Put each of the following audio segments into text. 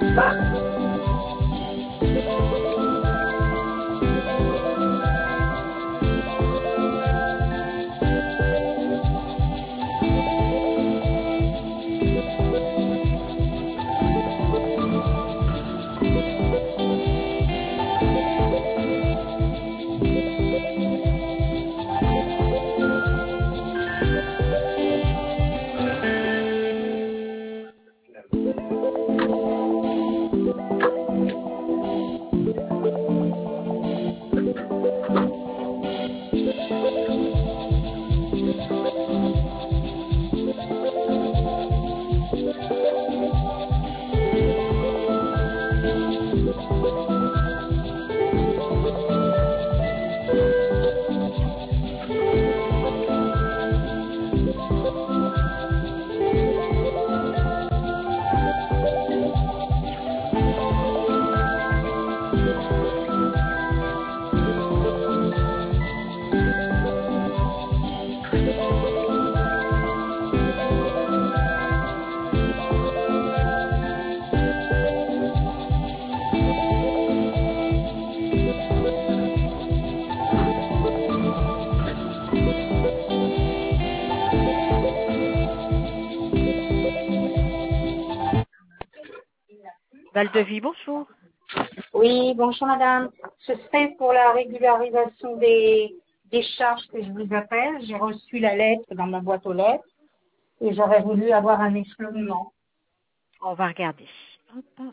Valdevis, bonjour. Oui, bonjour madame. Ce serait pour la régularisation des charges que je vous appelle. J'ai reçu la lettre dans ma boîte aux lettres et j'aurais voulu avoir un échelonnement. On va regarder. Hop.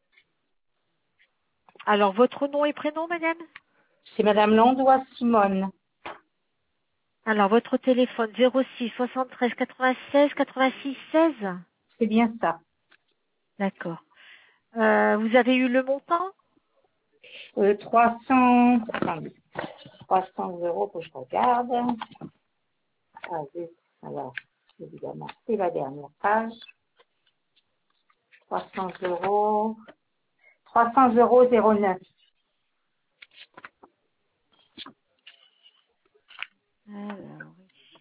Alors, votre nom et prénom, madame? C'est madame Landois Simone. Alors, votre téléphone 06 73 96 86 16. C'est bien ça. D'accord. Vous avez eu le montant? 300, attendez, 300 euros que je regarde. Ah, alors, évidemment, c'est la dernière page. 300 euros. 300 euros 09. Alors,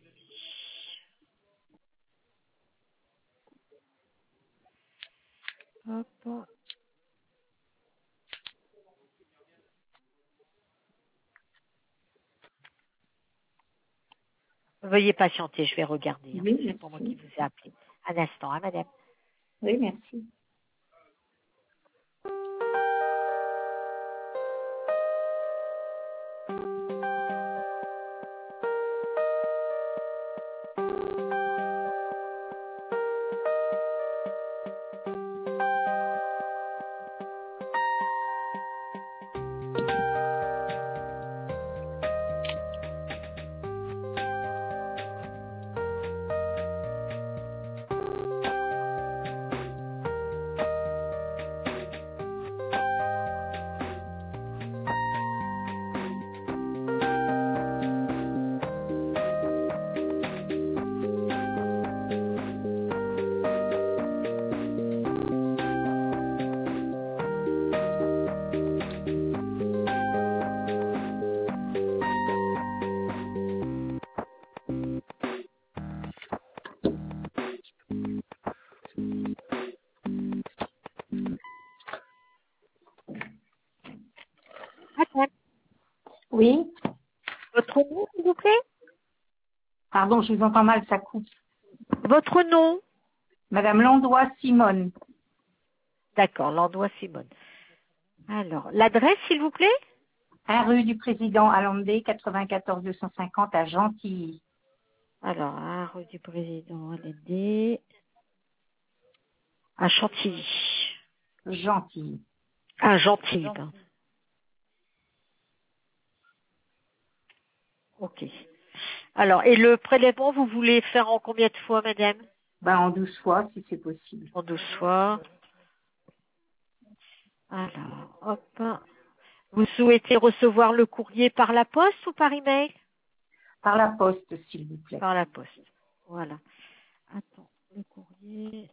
hop. Veuillez patienter, je vais regarder. Oui, C'est pour moi qui merci. vous ai appelé. Un instant, hein, madame. Oui, merci. Madame, Oui, votre nom, s'il vous plaît? pardon, je vous entends mal, ça coupe. Votre nom? Madame Landois Simone. D'accord, Landois Simone. Alors, l'adresse, s'il vous plaît? 1 rue du Président Allende, 94 250 à Gentilly. Alors, à rue du Président LD, à Chantilly. Gentilly. À Gentilly, pardon. Ok. Alors, et le prélèvement, vous voulez faire en combien de fois, madame? En 12 fois, si c'est possible. En 12 fois. Alors, hop. Vous souhaitez recevoir le courrier par la poste ou par email? Par la poste, s'il vous plaît. Par la poste. Voilà. Attends, le courrier.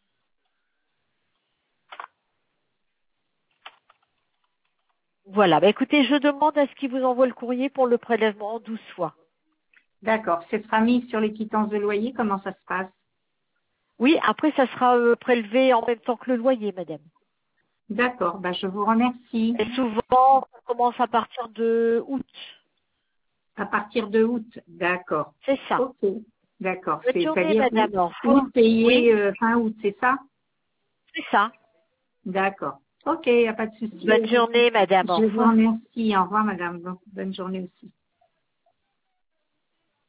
Voilà. Écoutez, je demande à ce qu'il vous envoie le courrier pour le prélèvement en 12 fois. D'accord. Ce sera mis sur les quittances de loyer. Comment ça se passe? Oui, après, ça sera prélevé en même temps que le loyer, madame. D'accord, je vous remercie. Et souvent, ça commence à partir de août. À partir de août, d'accord. C'est ça. Ok, d'accord. Bonne journée, C'est-à-dire madame. Au vous revoir. Oui, payez fin août, c'est ça? c'est ça. D'accord. Ok, il n'y a pas de souci. Bonne journée, madame. Au Je vous revoir. remercie. Au revoir, madame. Bonne journée aussi.